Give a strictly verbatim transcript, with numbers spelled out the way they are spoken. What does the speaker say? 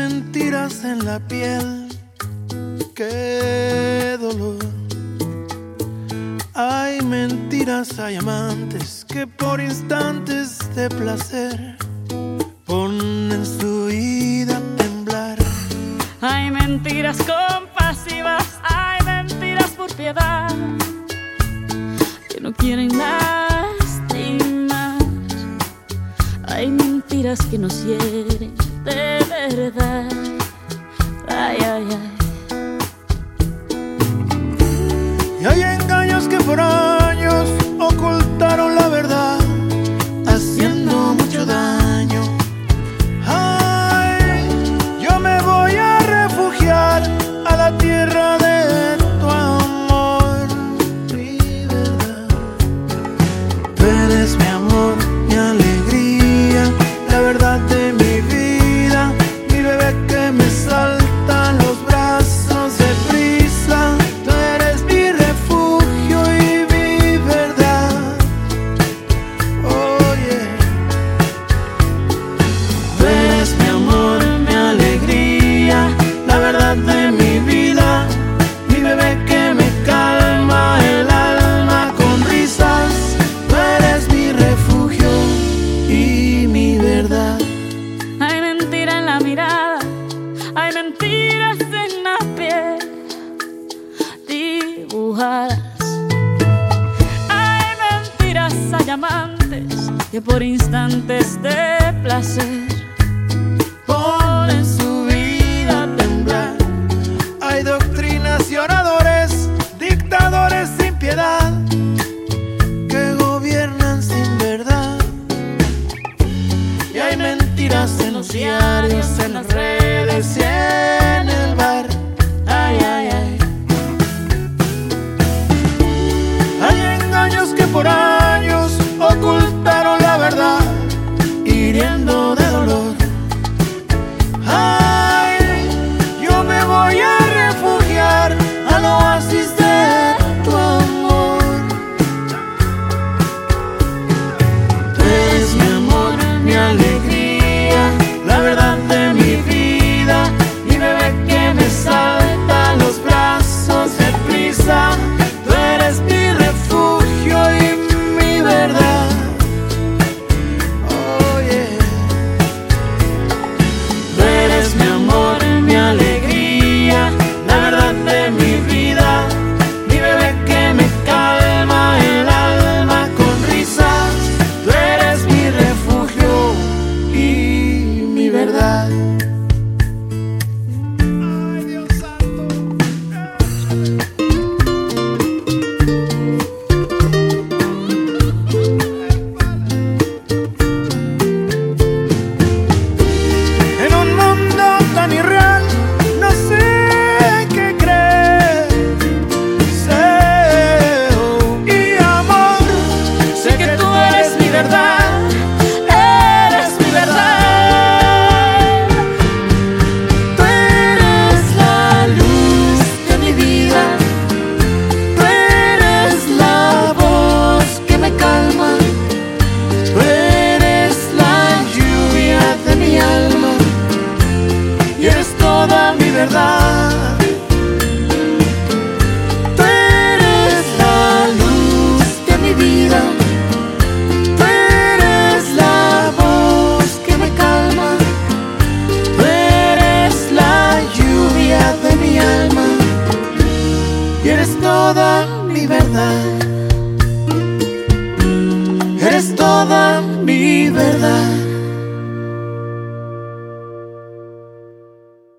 mentiras en la piel, qué dolor. Hay mentiras, hay amantes que por instantes de placer ponen su vida a temblar. Hay mentiras compasivas, hay mentiras por piedad, que no quieren lastimar. Hay mentiras que nos hieren de verdad. Ay, ay, ay. Y hay engaños que por años ocultaron la verdad, haciendo mucho daño. Ay, yo me voy a refugiar a la tierra de tu amor, mi verdad. Tú eres mi amor, mi alegría, la verdad de mi vida, mi bebé que me salta en los brazos de prisa. Tú eres mi refugio y mi verdad. Oh yeah. Tú eres mi amor, mi alegría, la verdad de mi vida, mi bebé que me calma el alma con risas. Tú eres mi refugio y mi verdad. Hay mentira en la mirada, hay mentiras en la piel dibujadas. Hay mentiras, hay amantes que por instantes de placer Ponen su vida a temblar. Hay doctrinas y oradores, dictadores sin piedad, que gobiernan sin verdad. Y hay mentiras en los diarios, en las redes y en el bar. Ay, ay, ay. Hay engaños que por años ocultaron la verdad, hiriendo de dolor. Ay, yo me voy a refugiar al oasis de tu amor. Tú eres mi amor, mi alegría, la verdad de mi vida, mi bebé que me salta a los brazos de prisa. Tú eres mi refugio y mi verdad. Oh yeah. Tú eres mi amor, mi alegría, la verdad de mi vida, mi bebé que me calma el alma con risas. Tú eres mi refugio y mi verdad. Ay, Dios santo. En un mundo tan irreal, no sé qué creer. Deseo y amor, sé que tú eres mi verdad, eres mi verdad. Tú eres la luz de mi vida, tú eres la voz que me calma, tú eres la lluvia de mi alma y eres toda mi verdad.